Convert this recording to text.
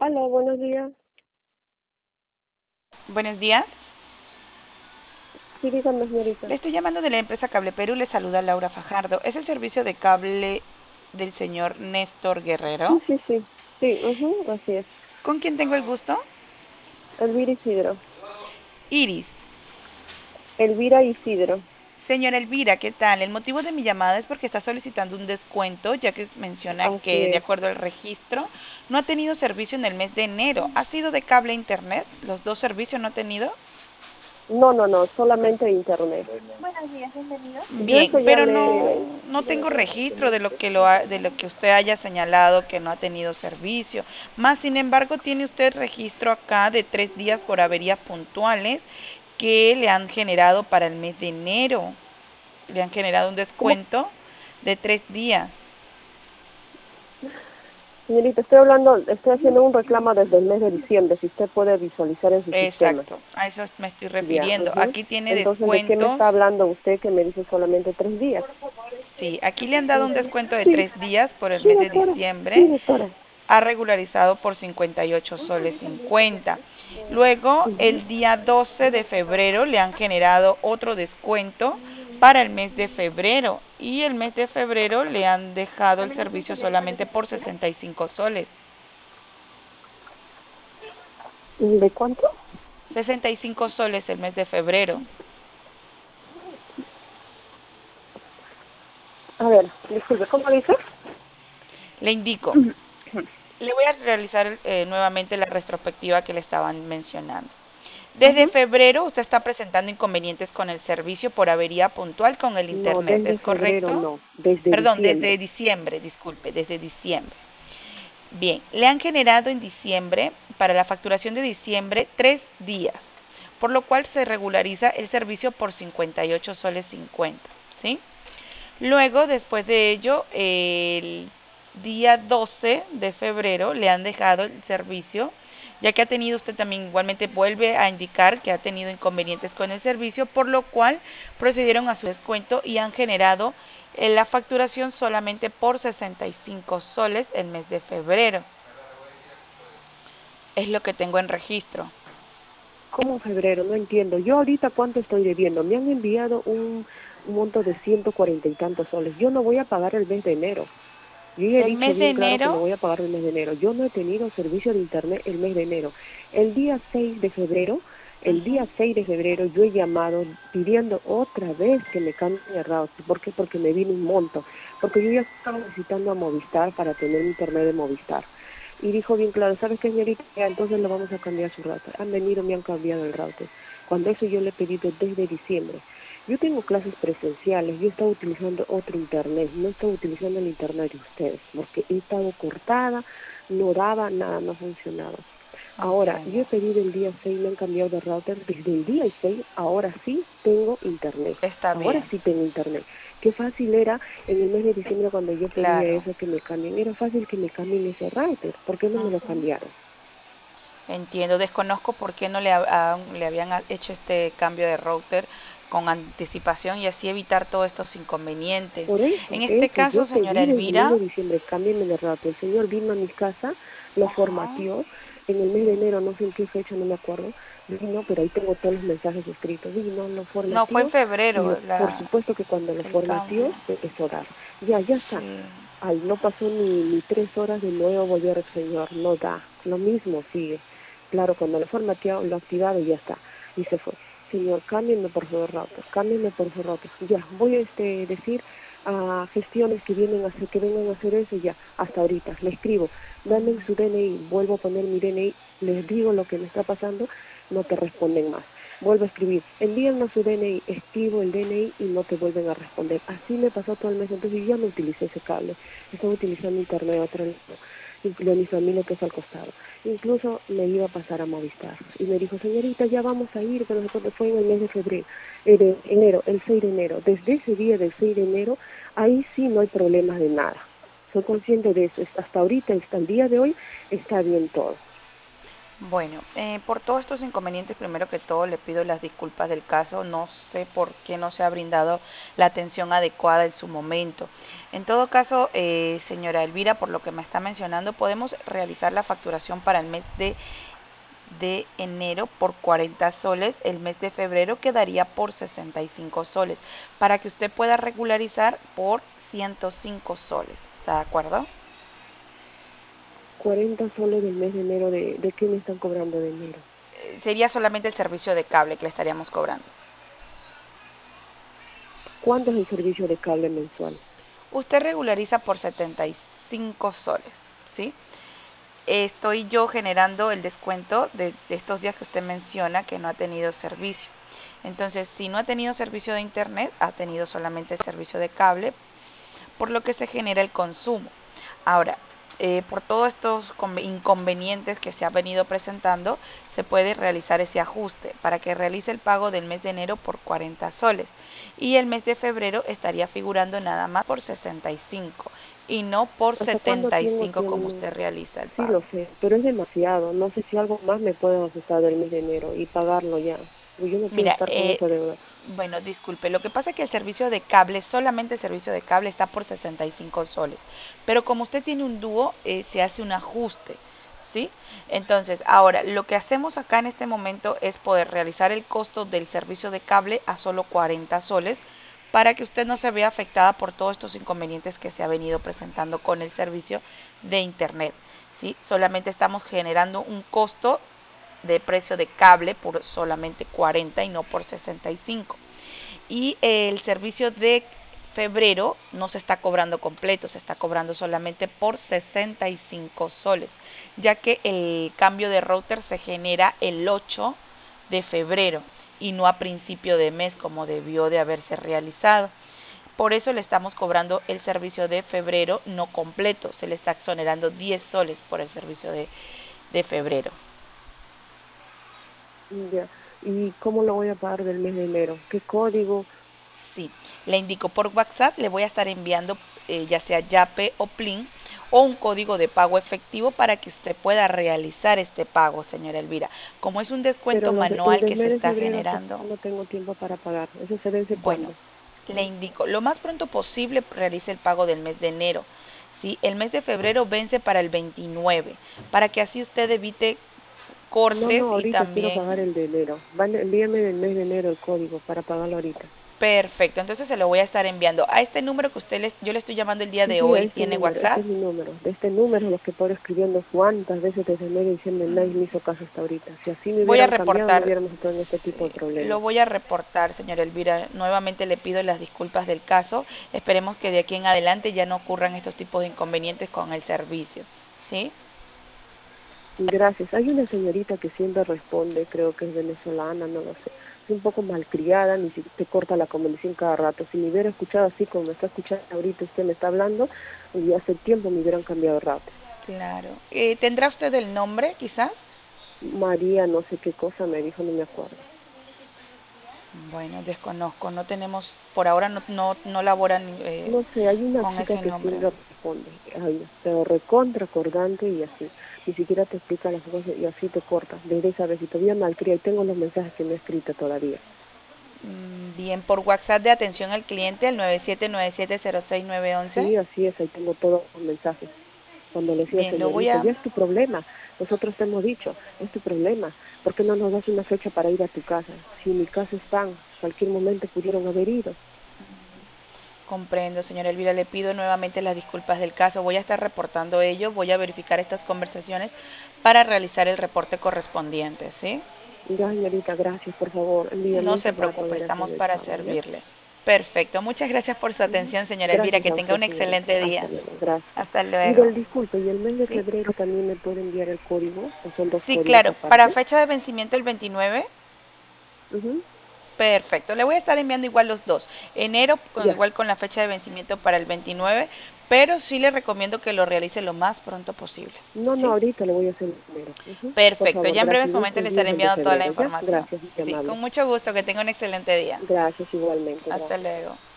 Hola, buenos días. Buenos días. Sí, dígame, señorita. Le estoy llamando de la empresa Cable Perú. Le saluda Laura Fajardo. Es el servicio de cable del señor Néstor Sí, Guerrero. sí, sí. Sí, así es. ¿Con quién tengo el gusto? Elvira Isidro. Iris. Elvira Isidro. Señora Elvira, ¿qué tal? El motivo de mi llamada es porque está solicitando un descuento, ya que menciona Así que, de es. acuerdo al registro, no ha tenido servicio en el mes de enero. ¿Ha sido de cable e internet? ¿Los dos servicios no ha tenido? No, no, no, solamente internet. Yo Bien, eso ya pero no, le... no tengo registro de lo que de lo que usted haya señalado que no ha tenido servicio. Más sin embargo, tiene usted registro acá de 3 días por averías puntuales que le han generado para el mes de enero. Le han generado un ¿Cómo? descuento de 3 días. Señorita, estoy hablando, estoy haciendo un reclamo desde el mes de diciembre, si usted puede visualizar en su sistema. Exacto, a eso me estoy Ya, refiriendo. Aquí tiene Entonces, ¿de qué me está descuentos. hablando usted que me dice solamente 3 días? Sí, aquí le han dado un descuento de Sí, 3 días por el sí, mes de doctora. Sí, diciembre. doctora. Ha regularizado por 58 soles 50. Luego, Ujú. el día 12 de febrero le han generado otro descuento para el mes de febrero y el mes de febrero le han dejado el servicio solamente por 65 soles. ¿De cuánto? 65 soles el mes de febrero. A ver, disculpe, ¿cómo dice? Le indico, le voy a realizar nuevamente la retrospectiva que le estaban mencionando. Desde Ujú. febrero usted está presentando inconvenientes con el servicio por avería puntual con el No, internet, desde ¿es febrero correcto? no, desde Perdón, diciembre. desde diciembre, disculpe, desde diciembre. Bien, le han generado en diciembre, para la facturación de diciembre, 3 días, por lo cual se regulariza el servicio por 58 soles 50, ¿sí? Luego, después de ello, el día 12 de febrero le han dejado el servicio, ya que ha tenido usted también igualmente vuelve a indicar que ha tenido inconvenientes con el servicio, por lo cual procedieron a su descuento y han generado la facturación solamente por 65 soles el mes de febrero. Es lo que tengo en registro. ¿Cómo en febrero? No entiendo. Yo ahorita cuánto estoy debiendo. Me han enviado un monto de 140 y tantos soles. Yo no voy a pagar el mes de enero. Yo ya he El dicho mes de bien claro que no enero, voy a pagar el mes de enero. Yo no he tenido servicio de internet el mes de enero. El día 6 de febrero, el ujú, día 6 de febrero yo he llamado pidiendo otra vez que me cambien el router. ¿Por qué? Porque me vino un monto. Porque yo ya estaba necesitando a Movistar para tener internet de Movistar. Y dijo bien claro, ¿sabes qué, señorita? Ya, entonces le vamos a cambiar su router. Han venido, me han cambiado el router. Cuando eso yo le he pedido desde diciembre. Yo tengo clases presenciales, yo estaba utilizando otro internet, no estaba utilizando el internet de ustedes, porque he estado cortada, no daba nada, no funcionaba. Ahora, entiendo. yo he pedido el día 6, me han cambiado de router, desde el día 6, ahora sí tengo internet, Está ahora bien, sí tengo internet. Qué fácil era en el mes de diciembre cuando yo pedía claro. eso que me cambien, era fácil que me cambien ese router, ¿por qué no me lo Ujú. cambiaron? Entiendo, desconozco por qué no le habían hecho este cambio de router con anticipación y así evitar todos estos inconvenientes. Por En este eso, yo caso, señora pedí desde el mes Elvira, de diciembre, cámbienme de rato. El señor vino a mi casa, lo ajá, formateó, en el mes de enero, no sé en qué fecha, no me acuerdo, vino, pero ahí tengo todos los mensajes escritos, vino, lo no, fue en formateó, y febrero por supuesto que cuando lo el cambio. formateó, empezó a dar. Ya está. Sí, Ay, no pasó ni 3 horas de nuevo volvió el señor, no da, lo mismo sigue. Claro, cuando lo formateó, lo activado y ya está, y se fue. Señor, cámbienme por su router, cámbienme por su router. Ya, voy a decir a gestiones que vienen a hacer, que vengan a hacer eso ya, hasta ahorita, le escribo, dame su DNI, vuelvo a poner mi DNI, les digo lo que me está pasando, no te responden más. Vuelvo a escribir, envíenme su DNI, escribo el DNI y no te vuelven a responder. Así me pasó todo el mes, entonces yo ya no utilicé ese cable, estaba utilizando internet a otro lado, de mi familia que es al costado. Incluso me iba a pasar a Movistar. Y me dijo, señorita, ya vamos a ir, pero nosotros fue en el mes de febrero, de enero, el 6 de enero. Desde ese día del 6 de enero, ahí sí no hay problemas de nada. Soy consciente de eso. Hasta ahorita, hasta el día de hoy, está bien todo. Bueno, por todos estos inconvenientes, primero que todo le pido las disculpas del caso. No sé por qué no se ha brindado la atención adecuada en su momento. En todo caso, señora Elvira, por lo que me está mencionando, podemos realizar la facturación para el mes de enero por 40 soles, el mes de febrero quedaría por 65 soles, para que usted pueda regularizar por 105 soles. ¿Está de acuerdo? 40 soles del mes de enero, ¿de qué me están cobrando de enero? Sería solamente el servicio de cable que le estaríamos cobrando. ¿Cuánto es el servicio de cable mensual? Usted regulariza por 75 soles, ¿sí? Estoy yo generando el descuento de estos días que usted menciona que no ha tenido servicio. Entonces, si no ha tenido servicio de internet, ha tenido solamente el servicio de cable, por lo que se genera el consumo. Ahora, por todos estos inconvenientes que se ha venido presentando, se puede realizar ese ajuste para que realice el pago del mes de enero por 40 soles y el mes de febrero estaría figurando nada más por 65 y no por ¿Hasta cuándo tengo 75 como tiempo? usted realiza el Sí, pago. lo sé, pero es demasiado. No sé si algo más me pueden ajustar del mes de enero y pagarlo ya. Yo no quiero Mira, estar con esa deuda. bueno, disculpe, lo que pasa es que el servicio de cable, solamente el servicio de cable está por 65 soles, pero como usted tiene un dúo, se hace un ajuste, ¿sí? Entonces, ahora, lo que hacemos acá en este momento es poder realizar el costo del servicio de cable a solo 40 soles para que usted no se vea afectada por todos estos inconvenientes que se ha venido presentando con el servicio de internet, ¿sí? Solamente estamos generando un costo de precio de cable por solamente 40 y no por 65. Y el servicio de febrero no se está cobrando completo, se está cobrando solamente por 65 soles, ya que el cambio de router se genera el 8 de febrero y no a principio de mes como debió de haberse realizado. Por eso le estamos cobrando el servicio de febrero no completo, se le está exonerando 10 soles por el servicio de febrero. Ya. ¿Y cómo lo voy a pagar del mes de enero? ¿Qué código? Sí, le indico por WhatsApp, le voy a estar enviando ya sea Yape o Plin o un código de pago efectivo para que usted pueda realizar este pago, señora Elvira. Como es un Pero descuento el manual del que se mes de está febrero, ¿hasta generando, cuándo tengo tiempo para pagar? ¿Eso se vence bueno, cuándo? le indico, lo más pronto posible realice el pago del mes de enero. ¿Sí? El mes de febrero vence para el 29, para que así usted evite No, no, cortes y ahorita quiero también. pagar el de enero. Envíame del mes de enero el código para pagarlo ahorita. Perfecto, entonces se lo voy a estar enviando a este número que yo le estoy llamando el día Sí, de sí, a hoy. este ¿Tiene número, este WhatsApp? es mi número. De este número es lo que puedo escribiendo cuántas veces desde el mes de diciembre nadie me hizo caso hasta ahorita. Si así me Voy a hubieran cambiado, no reportar, hubiéramos estado en este tipo de sí, lo problemas. voy a reportar, señora Elvira. Nuevamente le pido las disculpas del caso. Esperemos que de aquí en adelante ya no ocurran estos tipos de inconvenientes con el servicio. ¿Sí? Gracias. Hay una señorita que siempre responde, creo que es venezolana, no lo sé. Es un poco malcriada, ni si te corta la comunicación cada rato. Si me hubiera escuchado así como me está escuchando ahorita, usted me está hablando, y hace tiempo me hubieran cambiado de rato. Claro. ¿Tendrá usted el nombre, quizás? María, no sé qué cosa me dijo, no me acuerdo. Bueno, desconozco. No tenemos, por ahora no laboran No sé, hay una con chica ese que nombre. siempre responde, ay, pero recontra acordante y así. Ni siquiera te explica las cosas y así te corta. Desde esa vez, y todavía malcria y tengo los mensajes que me ha escrito todavía. Bien, por WhatsApp de atención al cliente al 97970691. Sí, así es, ahí tengo todos los mensajes. Cuando le decía, Bien, lo voy señorita, a. ya es tu problema. Nosotros te hemos dicho, es tu problema. ¿Por qué no nos das una fecha para ir a tu casa? Si en mi casa están, cualquier momento pudieron haber ido. Comprendo, señora Elvira, le pido nuevamente las disculpas del caso. Voy a estar reportando ello, voy a verificar estas conversaciones para realizar el reporte correspondiente, ¿sí? Ya, señorita, gracias, por favor, envíame No se eso para preocupe, poder hacer estamos el para pago, ¿ya? servirle. Perfecto, muchas gracias por su Ujú. atención, señora Elvira, Gracias que a tenga usted, un señorita. excelente día. Hasta luego, gracias. Hasta Mire, luego. disculpe, ¿y el mes de ¿Sí? febrero también me puede enviar el código? ¿O son dos Sí, códigos claro, para aparte? fecha de vencimiento el 29. Ujú. Perfecto, le voy a estar enviando igual los dos. Enero, Ya. igual con la fecha de vencimiento para el 29, pero sí le recomiendo que lo realice lo más pronto posible. No, no, ¿Sí? ahorita le voy a hacer el primero. Ujú. Por Perfecto, favor, ya en breves gracias. Y momentos este le día es estaré el de enviando toda la febrero, ¿ya? información. Gracias, muy Sí, con amable. mucho gusto, que tenga un excelente día. Gracias igualmente, Hasta gracias. luego.